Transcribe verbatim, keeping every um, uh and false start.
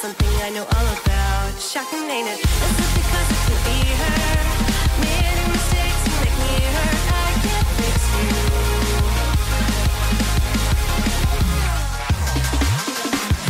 something I know all about. Shocking, ain't it? Is it because it could be her?